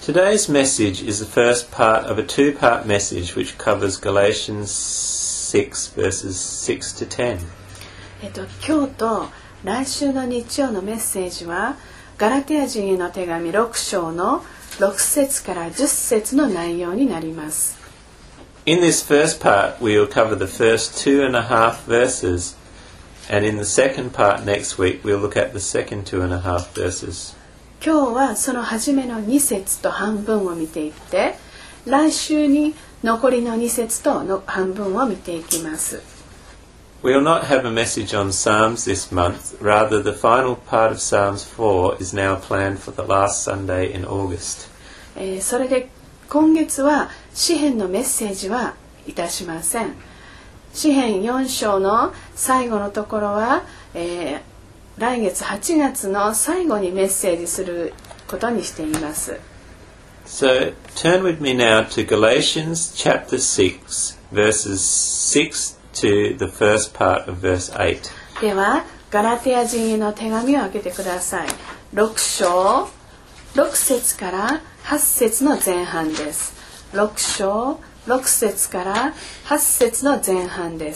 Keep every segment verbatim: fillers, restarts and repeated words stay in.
Today's message is the first part of a two-part message which covers Galatians six verses six to ten. えっと、今日と来週の日曜のメッセージはガラテヤ人への手紙ろく章のろく節からじゅっ節の内容になります。 In this first part, we will cover the first two and a half verses, and in the second part next week, we'll look at the second two and a half verses. 今日はその初めのに節と半分を見ていって、来週に残りのに節との半分を見ていきます。 We will not have a message on Psalms this month. Rather, the final part of Psalms four is now planned for the last Sunday in August. えー、それで今月は詩編のメッセージはいたしません。詩編よん章の最後のところは、えー、来月はちがつの最後にメッセージすることにしています。 So, turn with me now to Galatians chapter six, verses six to the first part of verse eight. ではガラテヤ人への手紙を開けてください。ろく章ろく節からはち節の前半です。ろく章ろく節からはち節の前半です。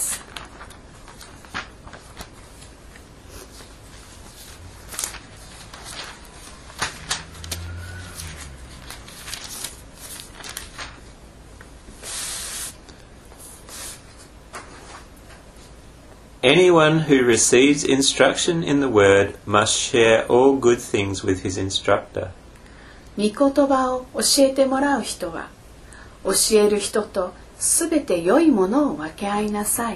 Anyone who receives instruction in the word must share all good things with his instructor. 御言葉を教えてもらう人は、教える人とすべて良いものを分け合いなさい。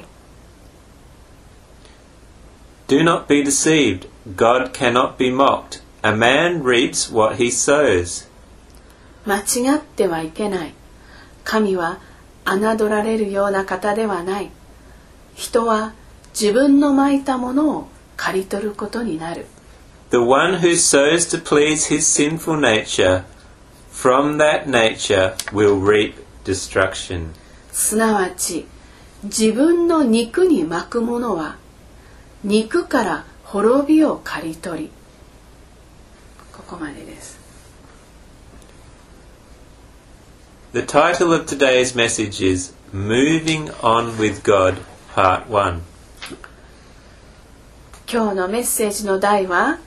Do not be deceived. God cannot be mocked. A man reaps what he sows. 間違ってはいけない。神は侮られるような方ではない。人は自分のまいたものを刈り取ることになる。 The one who sows to please his sinful nature, from that nature will reap destruction. すなわち、自分の肉にまくものは、肉から滅びを刈り取り。ここまでです。 The title of today's message is Moving On with God, Part one. 今日のメッセージの題は、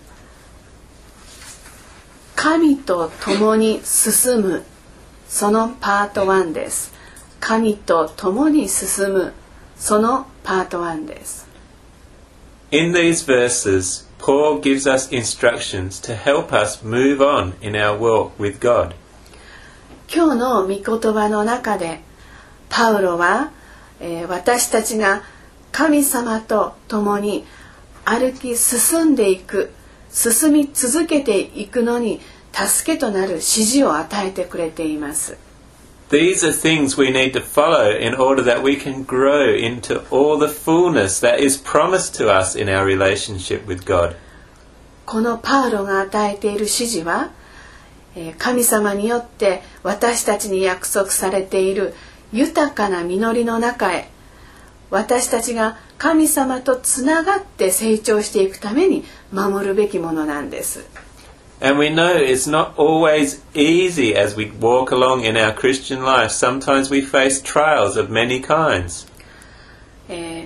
神と共に進む、そのパートワンです。神と共に進む、そのパートワンです。 In these verses, Paul gives us instructions to help us move on in our walk with God. 今日の御言葉の中で、パウロは、えー、私たちが神様と共に歩き進んでいく、進み続けていくのに助けとなる指示を与えてくれています。 These are things we need to follow in order that we can grow into all the fullness that is promised to us in our relationship with God. このパウロが与えている指示は、神様によって私たちに約束されている豊かな実りの中へ、私たちが神様とつながって成長していくために守るべきものなんです。 And we know it's not always easy as we walk along in our Christian life. Sometimes we face trials of many kinds. えー、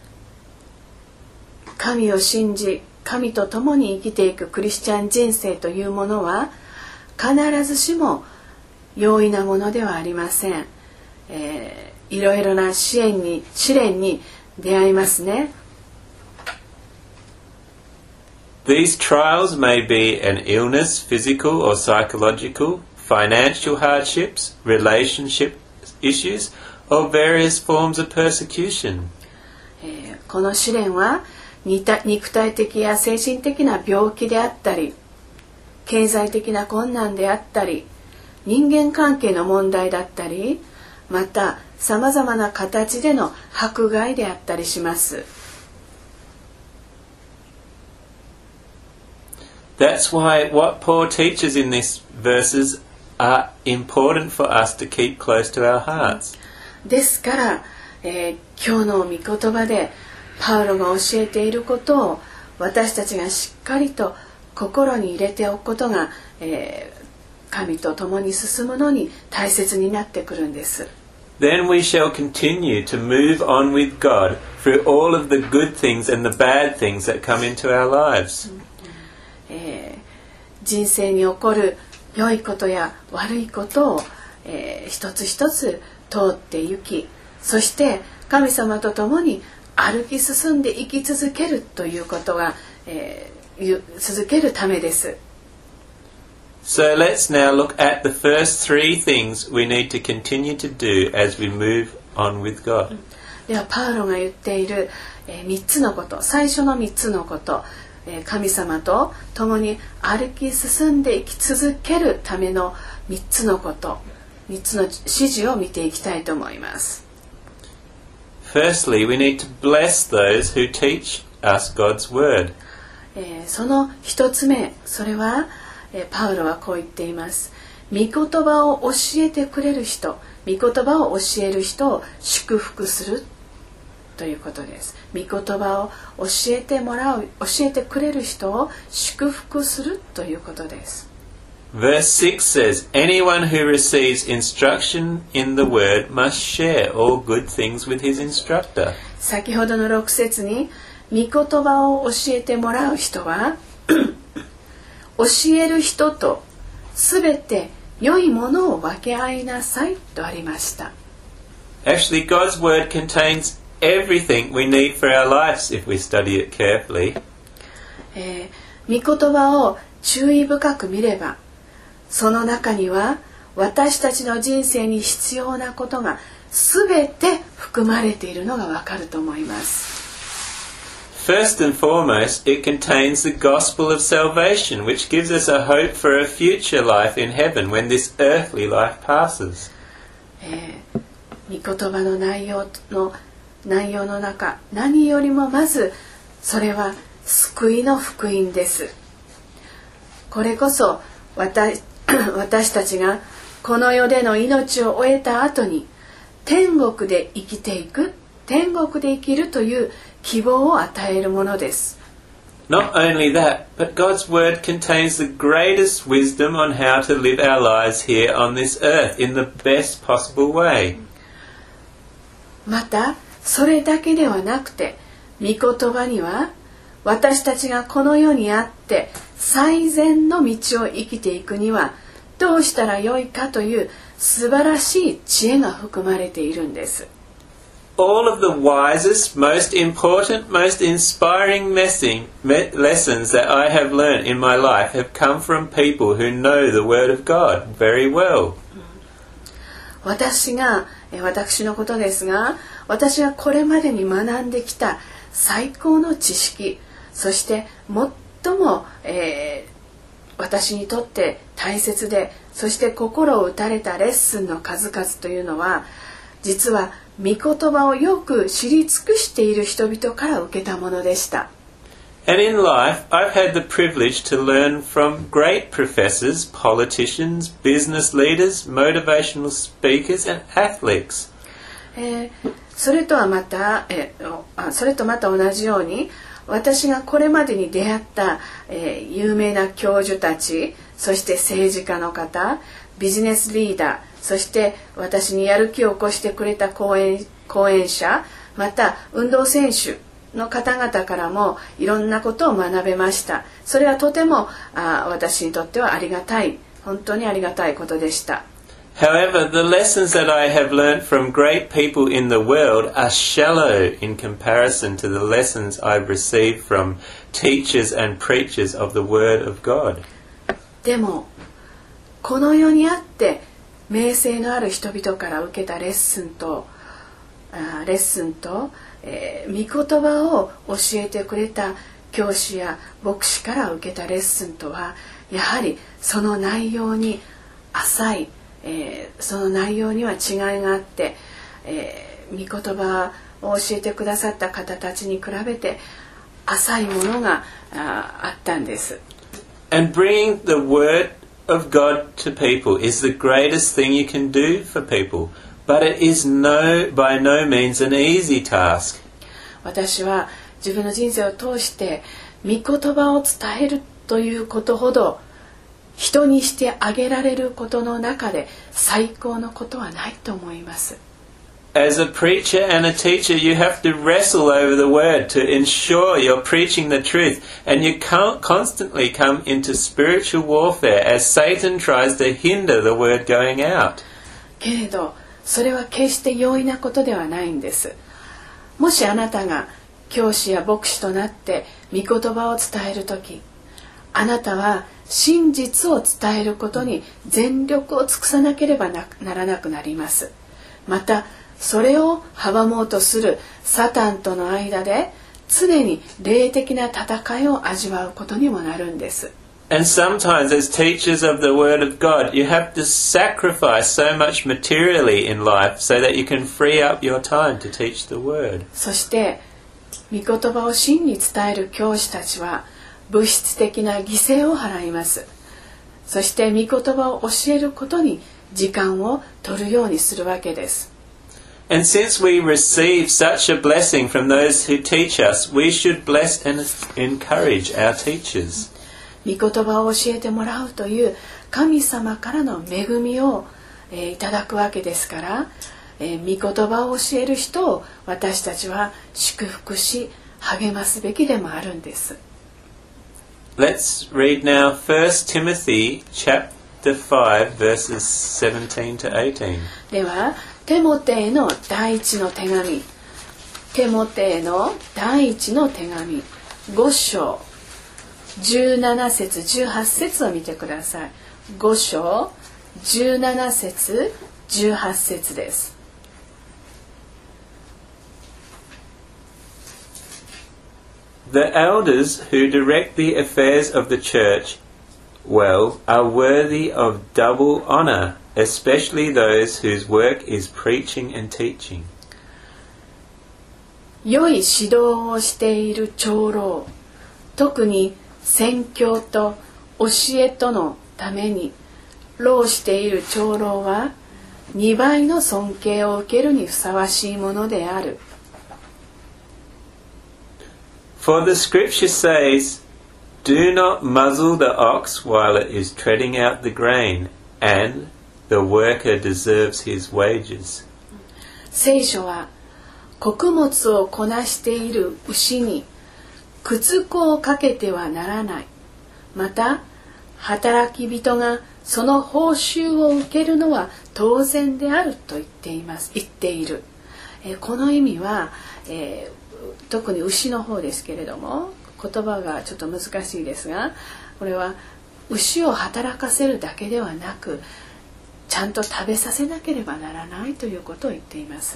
神を信じ、神と共に生きていくクリスチャン人生というものは必ずしも容易なものではありません。えー、いろいろな支援に、試練に出会いますね。 These trials may be an illness, physical or psychological, financial hardships, relationship issues, or various forms of persecution. えー、この試練は肉体的や精神的な病気であったり、経済的な困難であったり、人間関係の問題だったり、またさまざまな形での迫害であったりします。 That's why what Paul teaches in these verses are important for us to keep close to our hearts. ですから、えー、今日の御言葉でパウロが教えていることを私たちがしっかりと心に入れておくことが、えー、 神と共に進むのに大切になってくるんです。 Then we shall continue to move on with God through all of the good things and the bad things that come into our lives. えー、人生に起こる良いことや悪いことを、えー、一つ一つ通って行き、そして神様と共に歩き進んで生き続けるということが、えー、続けるためです。 So let's now look at the first three things we need to continue to do as we move on with God. ではパウロが言っている、えー、みっつのこと、最初のみっつのこと、えー、神様と共に歩き進んで生き続けるためのみっつのこと、みっつの指示を見ていきたいと思います。 Firstly, we need to bless those who teach us God's word. えー、その一つ目、それはパウロはこう言っています。御言葉を教えてくれる人、御言葉を教える人を祝福するということです。御言葉を教えてもらう、教えてくれる人を祝福するということです。 Verse six says, Anyone who receives instruction in the word must share all good things with his instructor. 先ほどのろく節に、御言葉を教えてもらう人は教える人とすべて良いものを分け合いなさいとありました。 Actually, God's word contains everything we need for our lives if we study it carefully. えー、御言葉を注意深く見れば、その中には私たちの人生に必要なことがすべて含まれているのがわかると思います。 First and foremost, it contains the gospel of salvation, which gives us a hope for a future life in heaven when this earthly life passes. えー、御言葉の内容の内容の中、何よりもまずそれは救いの福音です。これこそ 私, 私たちがこの世での命を終えた後に天国で生きていく、天国で生きるという希望を与えるものです。 Not only that, but God's word contains the greatest wisdom on how to live our lives here on this earth in the best possible way. また、それだけではなくて、御言葉には私たちがこの世にあって最善の道を生きていくにはどうしたらよいかという素晴らしい知恵が含まれているんです。 All of the wisest, most important, most inspiring messing, me, lessons that I have learnt in my life have come from people who know the Word of God very well. 私が、私のことですが、私はこれまでに学んできた最高の知識、そして最も、えー、私にとって大切で、そして心を打たれたレッスンの数々というのは、実は御言葉をよく知り尽くしている人々から受けたものでした。 And in life, I've had the privilege to learn from great professors, politicians, business leaders, motivational speakers, and athletes. えー、それとはまた、えー、それとまた同じように、私がこれまでに出会った、えー、有名な教授たち、そして政治家の方、ビジネスリーダー、そして私にやる気を起こしてくれた講演、講演者、また運動選手の方々からもいろんなことを学べました。それはとてもあ私にとってはありがたい、本当にありがたいことでした。 However, the lessons that I have learnt from great people in the world are shallow in comparison to the lessons I've received from teachers and preachers of the Word of God. でも、この世にあって名声のある人々から受けたレッスンと、あレッスンと、えー、御言葉を教えてくれた教師や牧師から受けたレッスンとは、やはりその内容に浅い、えー、その内容には違いがあって、えー、御言葉を教えてくださった方たちに比べて浅いものが あ, あったんです。 And bringing the word of God to people is the greatest thing you can do for people, but it is no by no means an easy task. 私は自分の人生を通して御言葉を伝えるということほど人にしてあげられることの中で最高のことはないと思います。 As a preacher and a teacher, you have to wrestle over the word to ensure you're preaching the truth, and you can't constantly come into spiritual warfare as Satan tries to hinder the word going out. けれどそれは決して容易なことではないんです。もしあなたが教師や牧師となって御言葉を伝えるとき、あなたは真実を伝えることに全力を尽くさなければ な, ならなくなります。またそれを阻もうとするサタンとの間で常に霊的な戦いを味わうことにもなるんです。 And sometimes as teachers of the Word of God, you have to sacrifice so much materially in life so that you can free up your time to teach the Word. そして御言葉を真に伝える教師たちは物質的な犠牲を払います。そして御言葉を教えることに時間を取るようにするわけです。 And since we receive such a blessing from those who teach us, we should bless and encourage our teachers. 御言葉を教えてもらうという神様からの恵みを、えー、いただくわけですから、えー、御言葉を教える人を私たちは祝福し励ますべきでもあるんです。 Let's read now First Timothy chapter five verses seventeen to eighteen. ではテモテへの第一の手紙、テモテへの第一の手紙ご章じゅうなな節じゅうはち節を見てください。ご章じゅうなな節じゅうはち節です。 The elders who direct the affairs of the church well are worthy of double honor, especially those whose work is preaching and teaching. 良い指導をしている長老、特に宣教と教えとのために労している長老はにばいの尊敬を受けるにふさわしいものである。 For the scripture says, Do not muzzle the ox while it is treading out the grain, and the worker deserves his wages. 聖書は穀物をこなしている牛に靴子をかけてはならない。また働き人がその報酬を受けるのは当然であると言っています。言っている。えー、この意味は、えー特に牛の方ですけれども、言葉がちょっと難しいですが、これは牛を働かせるだけではなく、ちゃんと食べさせなければならないということを言っています。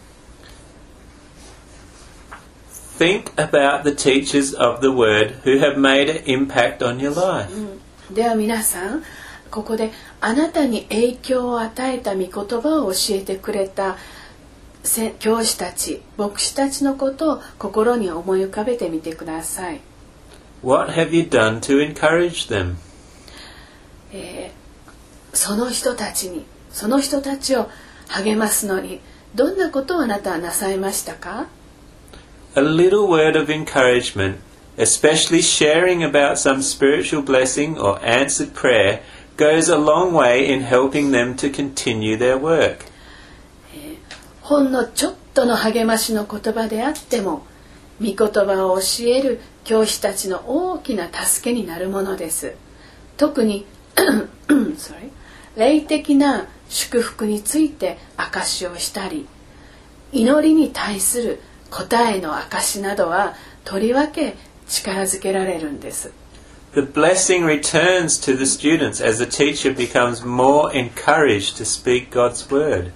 Think about the teachers of the word who have made an impact on your life. うん、では皆さん、ここであなたに影響を与えた御言葉を教えてくれた教師たち、牧師たちのことを心に思い浮かべてみてください。 What have you done to encourage them? えー、その人たちに、その人たちを励ますのに、どんなことをあなたはなさいましたか？ A little word of encouragement, especially sharing about some spiritual blessing or answered prayer, goes a long way in helping them to continue their work. ほんのちょっとの励ましの言葉であっても、御言葉を教える教師たちの大きな助けになるものです。特にsorry、霊的な祝福について証しをしたり、祈りに対する答えの証などはとりわけ力づけられるんです。 The blessing returns to the students as the teacher becomes more encouraged to speak God's word.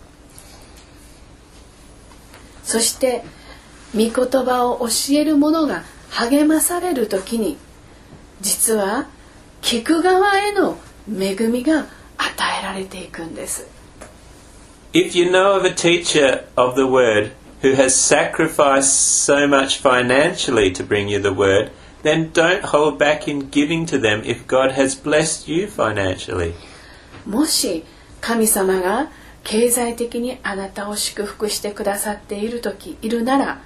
そして御言葉を教える者が励まされるときに、実は聞く側への恵みが与えられていくんです。If you know of a teacher of the word who has sacrificed so much financially to bring you the word, then don't hold back in giving to them if God has blessed you financially. もし神様が経済的にあなたを祝福してくださっている時いるなら、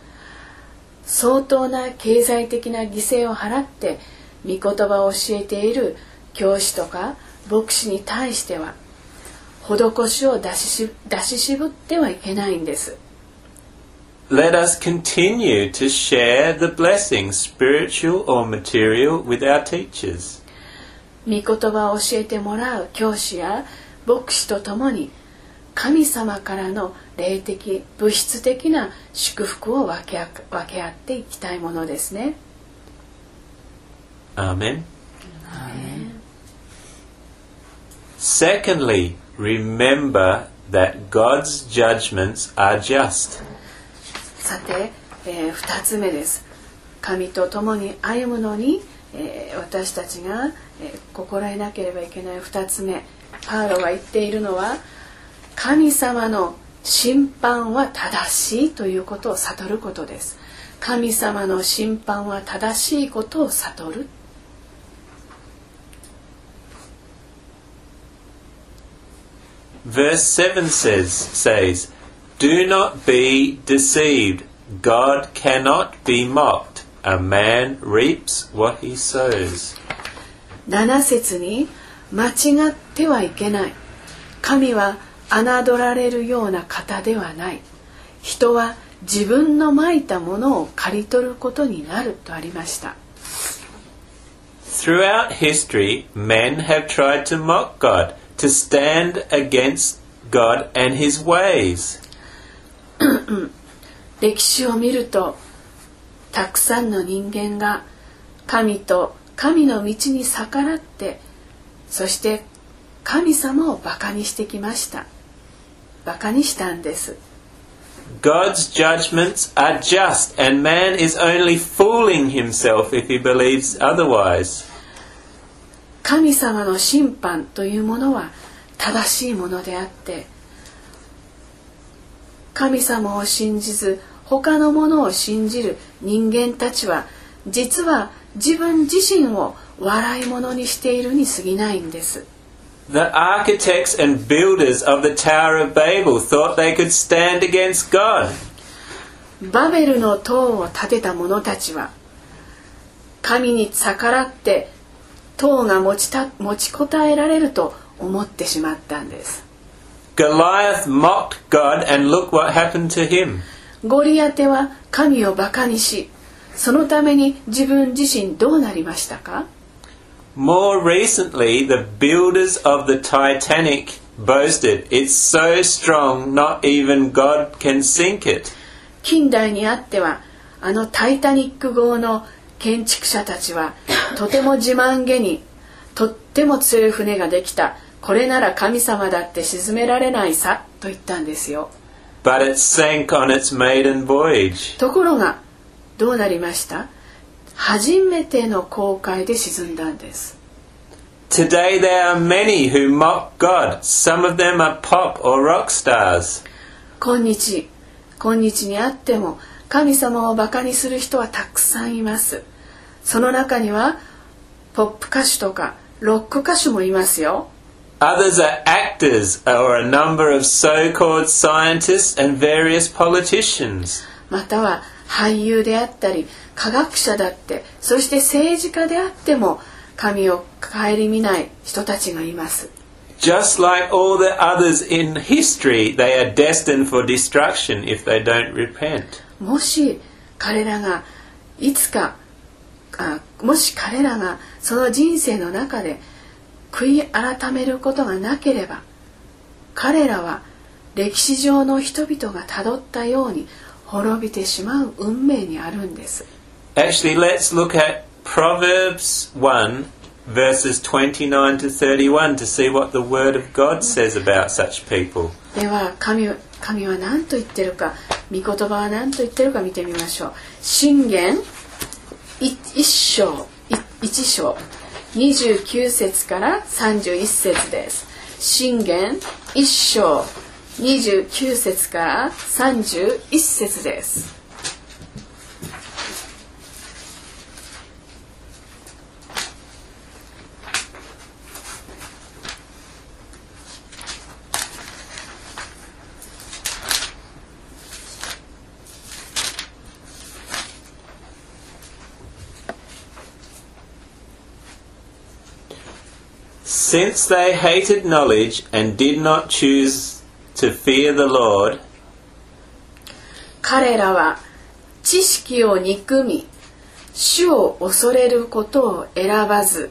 相当な経済的な犠牲を払って御言葉を教えている教師とか牧師に対しては施しを出しし、出し渋ってはいけないんです。 Let us continue to share the blessings, spiritual or material, with our teachers. 御言葉を教えてもらう教師や牧師とともに神様からの霊的、物質的な祝福を分け合、分け合っていきたいものですね。 Amen. Secondly, remember that God's judgments are just. さて、えー、ふたつめです。神と共に歩むのに、えー、私たちが、えー、心得なければいけないふたつめ、パウロが言っているのは、神様の審判は正しいということを悟ることです。神様の審判は正しいことを悟る。 Verse seven says, says, Do not be deceived. God cannot be mocked. A man reaps what he sows. なな節に、間違ってはいけない。神は侮られるような方ではない。人は自分のまいたものを刈り取ることになるとありました。 Throughout history, men have tried to mock God, to stand against God and his ways. 歴史を見ると、たくさんの人間が神と神の道に逆らって、そして神様をバカにしてきました。バカにしたんです。 God's judgments are just, and man is only fooling himself if he believes otherwise. 神様の審判というものは正しいものであって、神様を信じず他のものを信じる人間たちは、実は自分自身を笑い物にしているに過ぎないんです。 The architects and builders of the Tower of Babel thought they could stand against God. バベルの塔を建てた者たちは、神に逆らって塔が持ちた、持ちこたえられると思ってしまったんです。 Goliath mocked God, and look what happened to him. ゴリアテは神をバカにし、そのために自分自身どうなりましたか？ More recently, the builders of the Titanic boasted, it's so strong, not even God can sink it. 近代にあっては、あのタイタニック号の建築者たちはとても自慢げに、とっても強い船ができた、これなら神様だって沈められないさと言ったんですよ。 But it sank on its maiden voyage. ところがどうなりました？初めての航海で沈んだんです。 Today there are many who mock God. Some of them are pop or rock stars. 今日、今日にあっても神様をバカにする人はたくさんいます。その中にはポップ歌手とかロック歌手もいますよ。 Others are actors or a number of so-called scientists and various politicians. または俳優であったり科学者だって、そして政治家であっても神を顧みない人たちがいます。 Just like all the others in history, they are destined for destruction if they don't repent. もし彼らがいつかあもし彼らがその人生の中で悔い改めることがなければ、彼らは歴史上の人々がたどったように滅びてしまう運命にあるんです。 Actually, let's look at Proverbs one, verses twenty-nine to thirty-one to see what the Word of God says about such people. では 神, 神は何と言ってるか、御言葉は何と言ってるか見てみましょう。箴言一章一章にじゅうきゅう節からさんじゅういち節です。箴言一章にじゅうきゅう節からさんじゅういち節です。 Since they hated knowledge and did not choose to fear the Lord, 彼らは知識を憎み、主を恐れることを選ばず、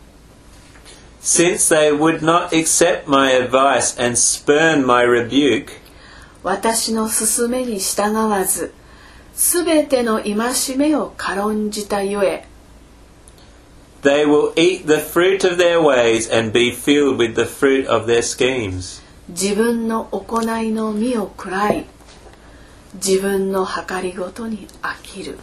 since they would not accept my advice and spurn my rebuke, 私の勧めに従わず、すべての戒めを軽んじたゆえ、 they will eat the fruit of their ways and be filled with the fruit of their schemes. 自分の行いの実を食らい、自分の計りごとに飽きる。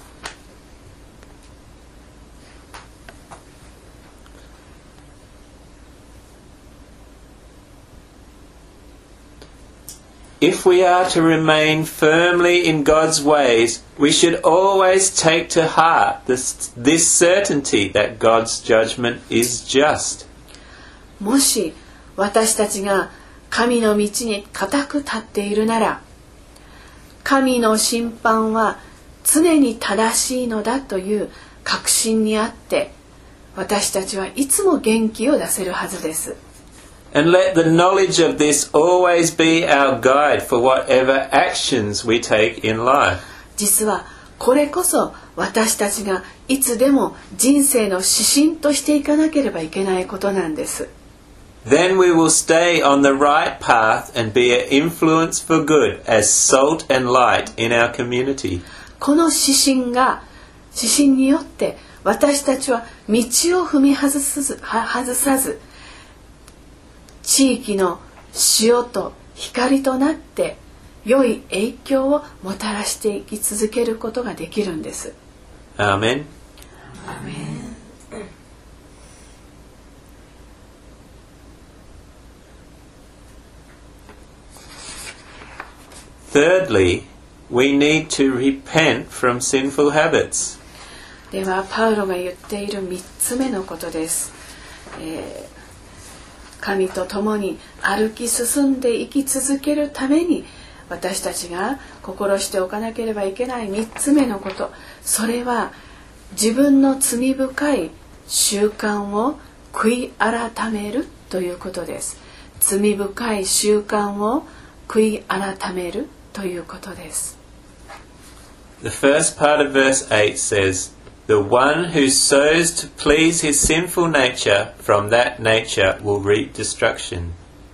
If we are to remain firmly in God's ways, we should always take to heart this, this certainty that God's judgment is just. もし私たちが神の道に固く立っているなら、神の審判は常に正しいのだという確信にあって、私たちはいつも元気を出せるはずです。 And let the knowledge of this always be our guide for whatever actions we take in life. 実はこれこそ私たちがいつでも人生の指針としていかなければいけないことなんです。 Then we will stay on the right path and be an influence for good as salt and light in our community. この指針が指針によって私たちは道を踏み外さず、外さず地域の塩と光となって良い影響をもたらしていき続けることができるんです。 アーメン。 アーメン。 Thirdly, we need to repent from sinful habits. ではパウロが言っているみっつめのことです。えー神と共に歩き進んで生き続けるために私たちが心しておかなければいけないみっつめのこと、それは自分の罪深い習慣を悔い改めるということです。罪深い習慣を悔い改めるということです。 The first part of verse eight says, The one who sows to please his sinful nature, from that nature will reap destruction.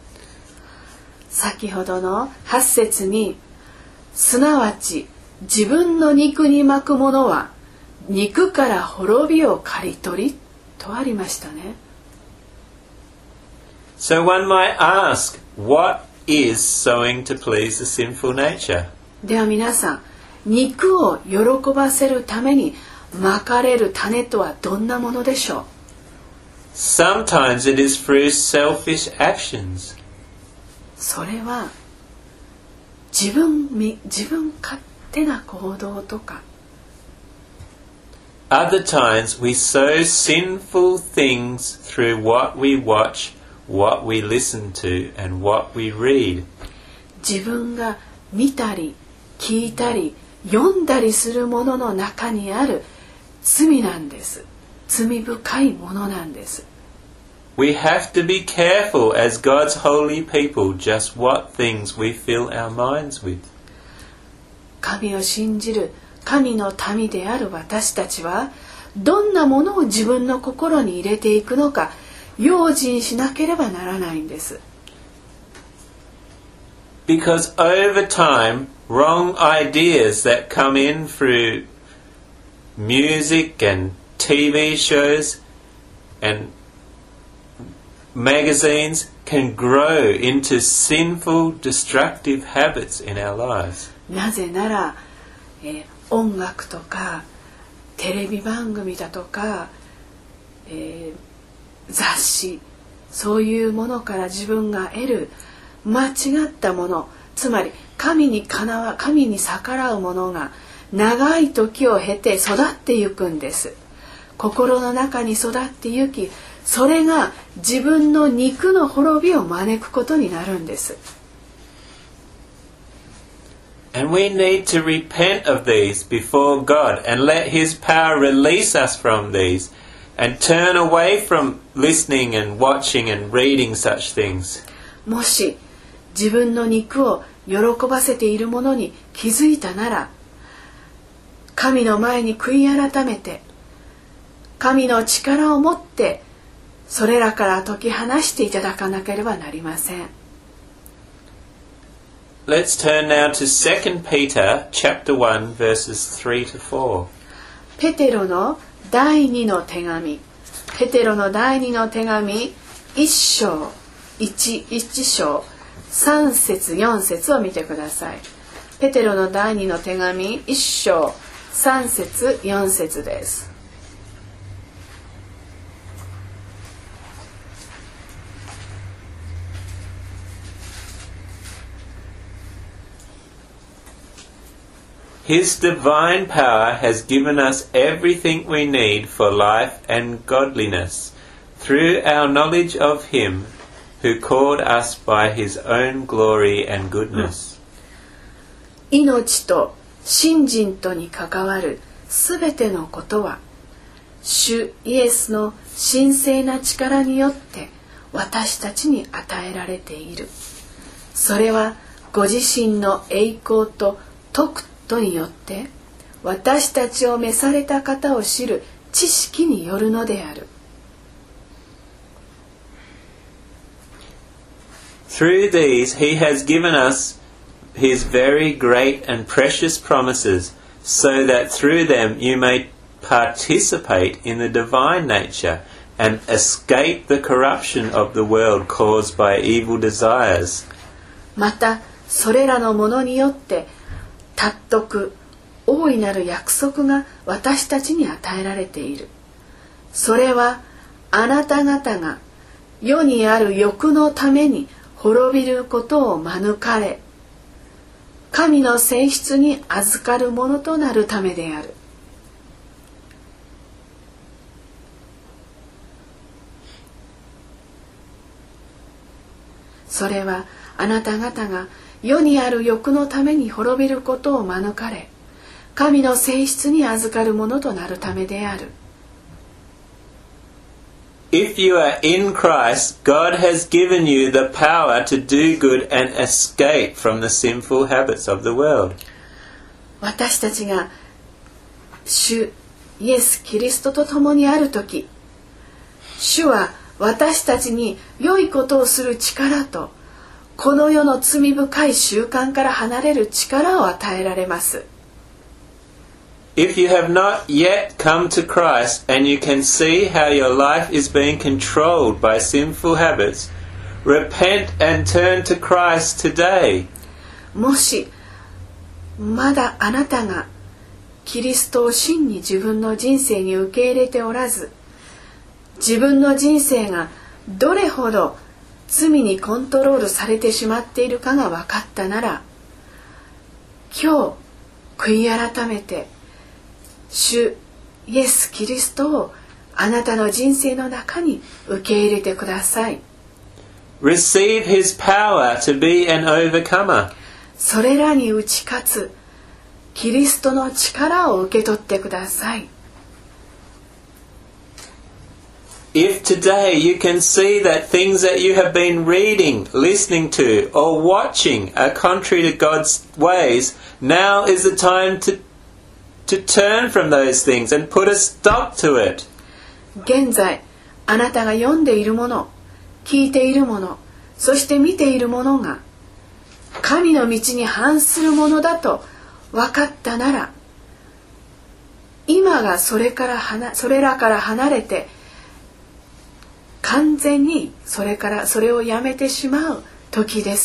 先ほどのはち節に、すなわち自分の肉にまくものは肉から滅びを刈り取りとありましたね。 So one might ask, what is sowing to please the sinful nature? では皆さん、肉を喜ばせるためにまかれる種とはどんなものでしょう？ Sometimes it is through selfish actions. それは自分、自分勝手な行動とか。 Other times we sow sinful things through what we watch, what we listen to, and what we read. 自分が見たり聞いたり読んだりするものの中にある罪なんです。罪深いものなんです。 We have to be careful as God's holy people just what things we fill our minds with. 神を信じる神の民である私たちはどんなものを自分の心に入れていくのか用心しなければならないんです。 Because over time, wrong ideas that come in through music and T V shows and magazines can grow into sinful, destructive habits in our lives. なぜなら、えー、音楽とかテレビ番組だとか、えー、雑誌、そういうものから自分が得る間違ったもの、つまり神にかなわ、神に逆らうものが長い時を経て育ってゆくんです。心の中に育ってゆき、それが自分の肉の滅びを招くことになるんです。 And we need to repent of these before God and let His power release us from these and turn away from listening and watching and reading such things. もし自分の肉を喜ばせているものに気づいたなら、神の前に悔い改めて、神の力を持ってそれらから解き放していただかなければなりません。 Let's turn now to Second Peter chapter one verses three to four. ペテロの第二の手紙、ペテロの第二の手紙一章、一一章三節四節を見てください。ペテロの第二の手紙一章三節四節です。 His divine power has given us everything we need for life and godliness through our knowledge of Him who called us by His own glory and goodness. 命と信心とに関わるすべてのことは、主イエスの神聖な力によって私たちに与えられている。それはご自身の栄光と徳によって私たちを召された方を知る知識によるのである。 Through these he has given us his very great and precious promises, so that through them you may participate in the divine nature and escape the corruption of the world caused by evil desires. またそれらのものによって尊く大いなる約束が私たちに与えられている。それはあなた方が世にある欲のために滅びることを免れ、神の性質に預かるものとなるためである。それはあなた方が世にある欲のために滅びることを免れ、神の性質に預かるものとなるためである。 If you are in Christ, God has given you the power to do good and escape from the sinful habits of the world. 私たちが主イエス・キリストと共にあるとき、主は私たちに良いことをする力と、この世の罪深い習慣から離れる力を与えられます。 If you have not yet come to Christ and you can see how your life is being controlled by sinful habits, repent and turn to Christ today. もしまだあなたがキリストを真に自分の人生に受け入れておらず、自分の人生がどれほど罪にコントロールされてしまっているかが分かったなら、今日悔い改めて主イエス・キリストをあなたの人生の中に受け入れてください。 Receive His power to be an overcomer. それらに打ち勝つキリストの力を受け取ってください。 If today you can see that things that you have been reading, listening to, or watching are contrary to God's ways, now is the time to, to turn from those things and put a stop to it. 現在、あなたが読んでいるもの、聞いているもの、そして見ているものが、神の道に反するものだと分かったなら、今がそれから離、それらから離れて、完全にそれからそれをやめてしまう時です。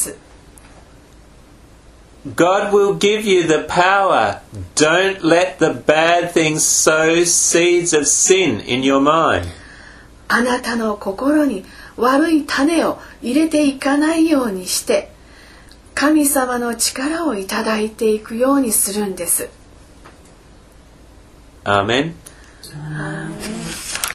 God will give you the power. Don't let the bad things sow seeds of sin in your mind. あなたの心に悪い種を入れていかないようにして、神様の力をいただいていくようにするんです。 Amen. Amen.